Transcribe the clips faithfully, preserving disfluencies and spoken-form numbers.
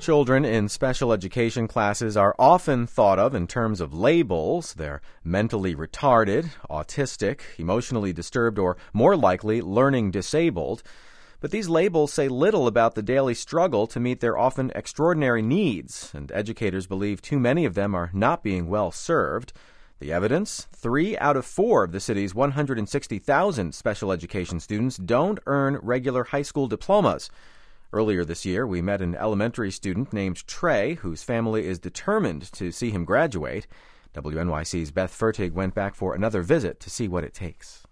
Children in special education classes are often thought of in terms of labels. They're mentally retarded, autistic, emotionally disturbed, or more likely, learning disabled. But these labels say little about the daily struggle to meet their often extraordinary needs, and educators believe too many of them are not being well served. The evidence? Three out of four of the city's one hundred sixty thousand special education students don't earn regular high school diplomas. Earlier this year, we met an elementary student named Trey, whose family is determined to see him graduate. W N Y C's Beth Fertig went back for another visit to see what it takes.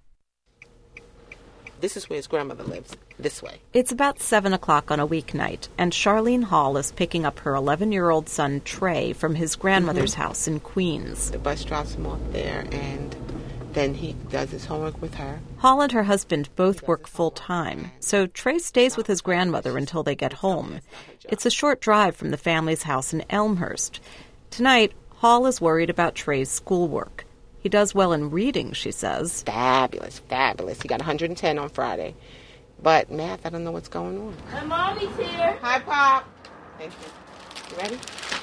This is where his grandmother lives, this way. It's about seven o'clock on a weeknight, and Charlene Hall is picking up her eleven-year-old son, Trey, from his grandmother's mm-hmm. house in Queens. The bus drops him off there, and then he does his homework with her. Hall and her husband both work full-time, so Trey stays with his grandmother until they get home. It's a short drive from the family's house in Elmhurst. Tonight, Hall is worried about Trey's schoolwork. He does well in reading, she says. Fabulous, fabulous. He got one hundred ten on Friday. But math, I don't know what's going on. My mommy's here. Hi, Pop. Thank you. You ready?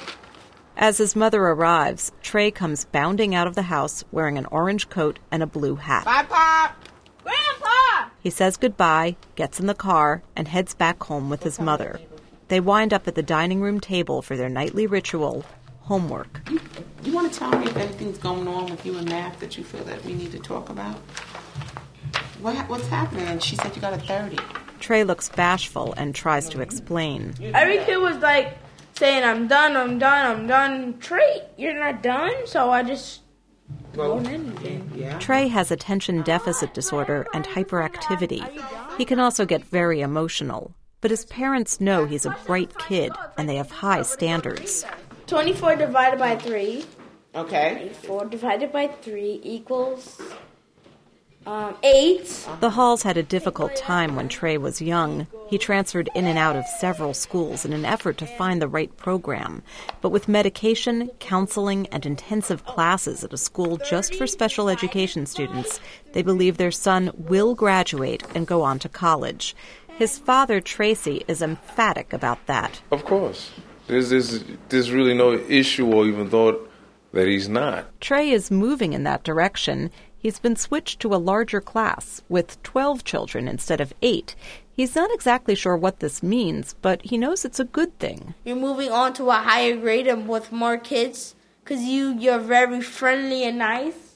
As his mother arrives, Trey comes bounding out of the house wearing an orange coat and a blue hat. Bye, Pop! Grandpa! He says goodbye, gets in the car, and heads back home with his mother. They wind up at the dining room table for their nightly ritual, homework. You, you want to tell me if anything's going on with you in math that you feel that we need to talk about? What, what's happening? And she said you got a thirty. Trey looks bashful and tries to explain. Every kid was like, saying, I'm done, I'm done, I'm done. Trey, you're not done? So I just well, don't anything. Yeah. Trey has attention deficit disorder and hyperactivity. He can also get very emotional. But his parents know he's a bright kid, and they have high standards. twenty-four divided by three. Okay. twenty-four divided by three equals um, eight. The Halls had a difficult time when Trey was young. He transferred in and out of several schools in an effort to find the right program. But with medication, counseling, and intensive classes at a school just for special education students, they believe their son will graduate and go on to college. His father, Tracy, is emphatic about that. Of course. There's, there's, there's really no issue or even thought that he's not. Trey is moving in that direction. He's been switched to a larger class with twelve children instead of eight. He's not exactly sure what this means, but he knows it's a good thing. You're moving on to a higher grade and with more kids because you, you're very friendly and nice.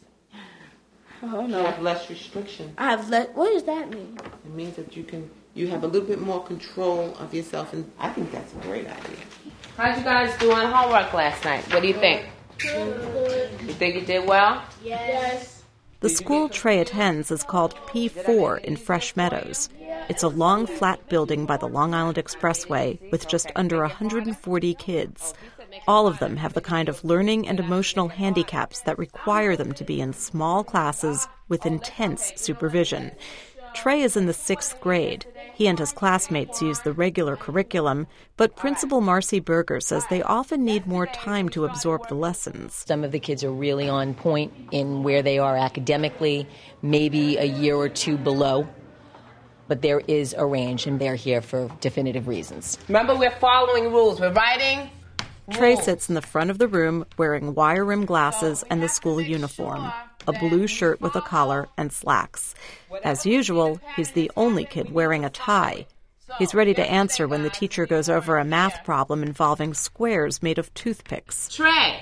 Oh, no. You have less restriction. I have less. What does that mean? It means that you can, you have a little bit more control of yourself, and I think that's a great idea. How'd you guys do on homework last night? What do you think? Good. You think you did well? Yes. The school Trey attends is called P four in Fresh Meadows. It's a long, flat building by the Long Island Expressway with just under one hundred forty kids. All of them have the kind of learning and emotional handicaps that require them to be in small classes with intense supervision. Trey is in the sixth grade. He and his classmates use the regular curriculum, but Principal Marcy Berger says they often need more time to absorb the lessons. Some of the kids are really on point in where they are academically, maybe a year or two below. But there is a range, and they're here for definitive reasons. Remember, we're following rules. We're writing Trey sits in the front of the room wearing wire-rimmed glasses and the school uniform, a blue shirt with a collar and slacks. As usual, he's the only kid wearing a tie. He's ready to answer when the teacher goes over a math problem involving squares made of toothpicks. Trey,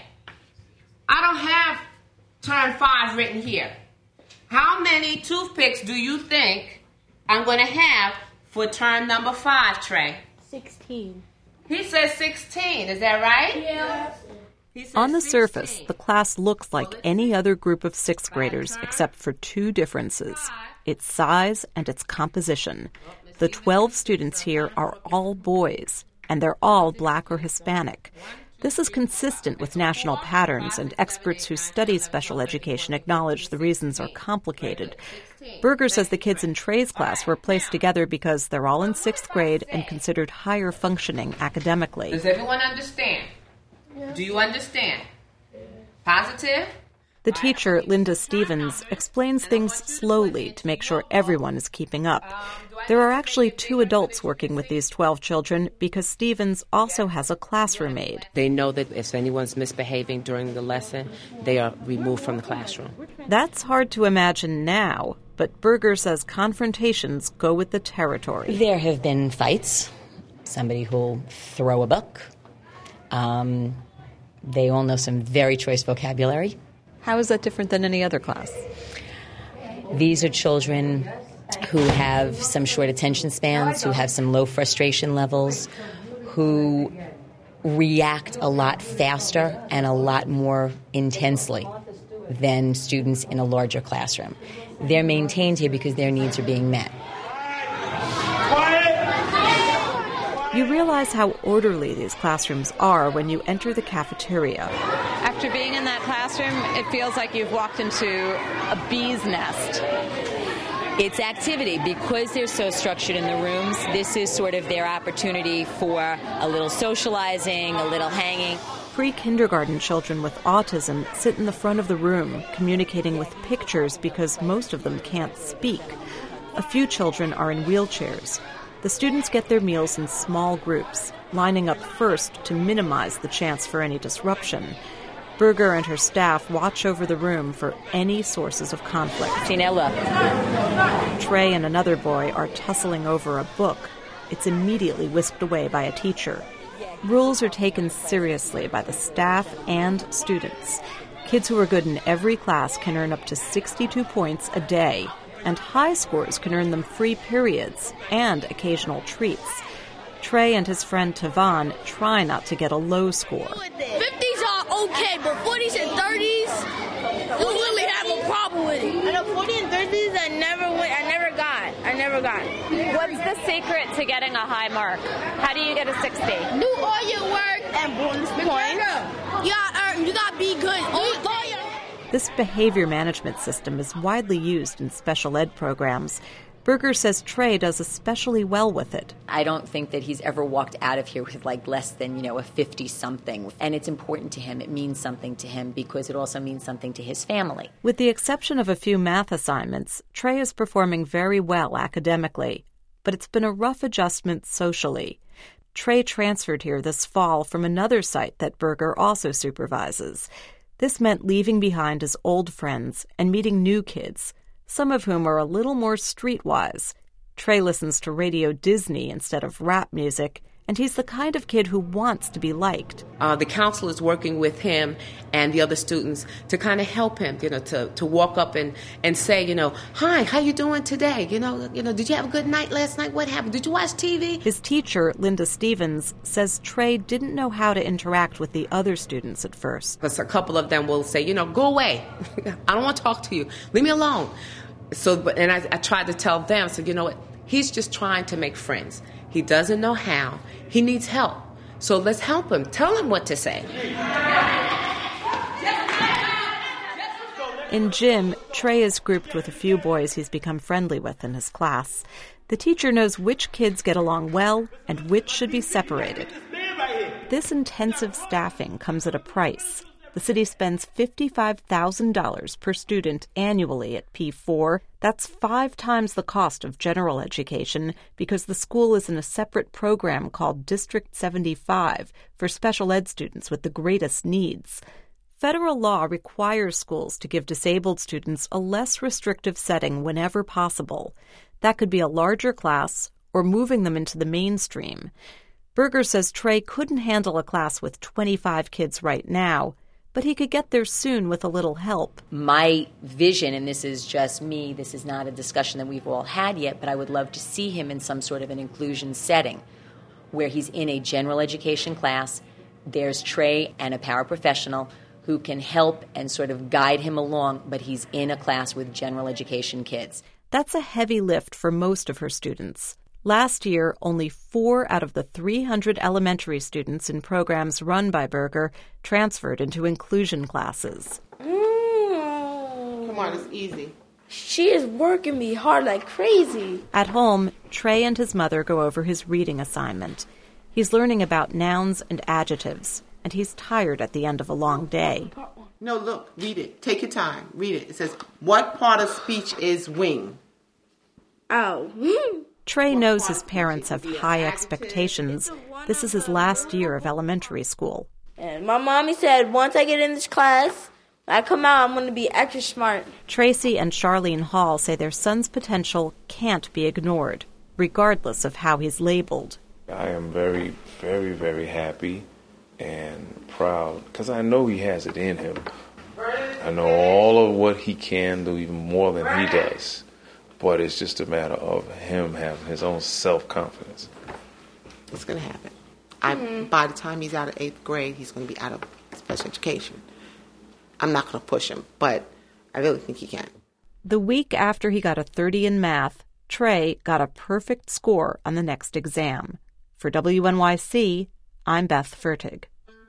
I don't have term five written here. How many toothpicks do you think I'm going to have for term number five, Trey? Sixteen. He says sixteen. Is that right? Yes. On the surface, the class looks like any other group of sixth graders except for two differences: its size and its composition. The twelve students here are all boys, and they're all black or Hispanic. This is consistent with national patterns, and experts who study special education acknowledge the reasons are complicated. Berger says the kids in Trey's class were placed together because they're all in sixth grade and considered higher functioning academically. Does everyone understand? Do you understand? Positive? The teacher, Linda Stevens, explains things slowly to make sure everyone is keeping up. There are actually two adults working with these twelve children because Stevens also has a classroom aide. They know that if anyone's misbehaving during the lesson, they are removed from the classroom. That's hard to imagine now, but Berger says confrontations go with the territory. There have been fights. Somebody who'll throw a book. Um, they all know some very choice vocabulary. How is that different than any other class? These are children who have some short attention spans, who have some low frustration levels, who react a lot faster and a lot more intensely than students in a larger classroom. They're maintained here because their needs are being met. You realize how orderly these classrooms are when you enter the cafeteria. After being in that classroom, it feels like you've walked into a bee's nest. It's activity. Because they're so structured in the rooms, this is sort of their opportunity for a little socializing, a little hanging. Pre-kindergarten children with autism sit in the front of the room, communicating with pictures because most of them can't speak. A few children are in wheelchairs. The students get their meals in small groups, lining up first to minimize the chance for any disruption. Berger and her staff watch over the room for any sources of conflict. See, now look. Trey and another boy are tussling over a book. It's immediately whisked away by a teacher. Rules are taken seriously by the staff and students. Kids who are good in every class can earn up to sixty-two points a day. And high scores can earn them free periods and occasional treats. Trey and his friend Tavan try not to get a low score. fifties are okay, but forties and thirties, you really have a problem with it. I know forties and thirties, I never went, I never got, I never got. What's the secret to getting a high mark? How do you get a sixty? Do all your work and bonus points. You gotta earn, you gotta be good. All, all your This behavior management system is widely used in special ed programs. Berger says Trey does especially well with it. I don't think that he's ever walked out of here with like less than, you know, a fifty-something. And it's important to him. It means something to him because it also means something to his family. With the exception of a few math assignments, Trey is performing very well academically. But it's been a rough adjustment socially. Trey transferred here this fall from another site that Berger also supervises. This meant leaving behind his old friends and meeting new kids, some of whom are a little more streetwise. Trey listens to Radio Disney instead of rap music, and he's the kind of kid who wants to be liked. Uh, the counselor is working with him and the other students to kind of help him, you know, to, to walk up and, and say, you know, hi, how you doing today? You know, you know, did you have a good night last night? What happened? Did you watch T V? His teacher, Linda Stevens, says Trey didn't know how to interact with the other students at first. Because a couple of them will say, you know, go away. I don't want to talk to you. Leave me alone. So, and I, I tried to tell them, so you know what? He's just trying to make friends. He doesn't know how. He needs help. So let's help him. Tell him what to say. In gym, Trey is grouped with a few boys he's become friendly with in his class. The teacher knows which kids get along well and which should be separated. This intensive staffing comes at a price. The city spends fifty-five thousand dollars per student annually at P four. That's five times the cost of general education because the school is in a separate program called District seventy-five for special ed students with the greatest needs. Federal law requires schools to give disabled students a less restrictive setting whenever possible. That could be a larger class or moving them into the mainstream. Berger says Trey couldn't handle a class with twenty-five kids right now, but he could get there soon with a little help. My vision, and this is just me, this is not a discussion that we've all had yet, but I would love to see him in some sort of an inclusion setting where he's in a general education class. There's Trey and a paraprofessional who can help and sort of guide him along, but he's in a class with general education kids. That's a heavy lift for most of her students. Last year, only four out of the three hundred elementary students in programs run by Berger transferred into inclusion classes. Mm. Come on, it's easy. She is working me hard like crazy. At home, Trey and his mother go over his reading assignment. He's learning about nouns and adjectives, and he's tired at the end of a long day. No, look, read it. Take your time. Read it. It says, what part of speech is wing? Oh. Trey knows his parents have high expectations. This is his last year of elementary school. And my mommy said, once I get in this class, when I come out, I'm going to be extra smart. Tracy and Charlene Hall say their son's potential can't be ignored, regardless of how he's labeled. I am very, very, very happy and proud because I know he has it in him. I know all of what he can do, even more than he does. But it's just a matter of him having his own self-confidence. It's going to happen. I, mm-hmm. By the time he's out of eighth grade, he's going to be out of special education. I'm not going to push him, but I really think he can. The week after he got a thirty in math, Trey got a perfect score on the next exam. For W N Y C, I'm Beth Fertig.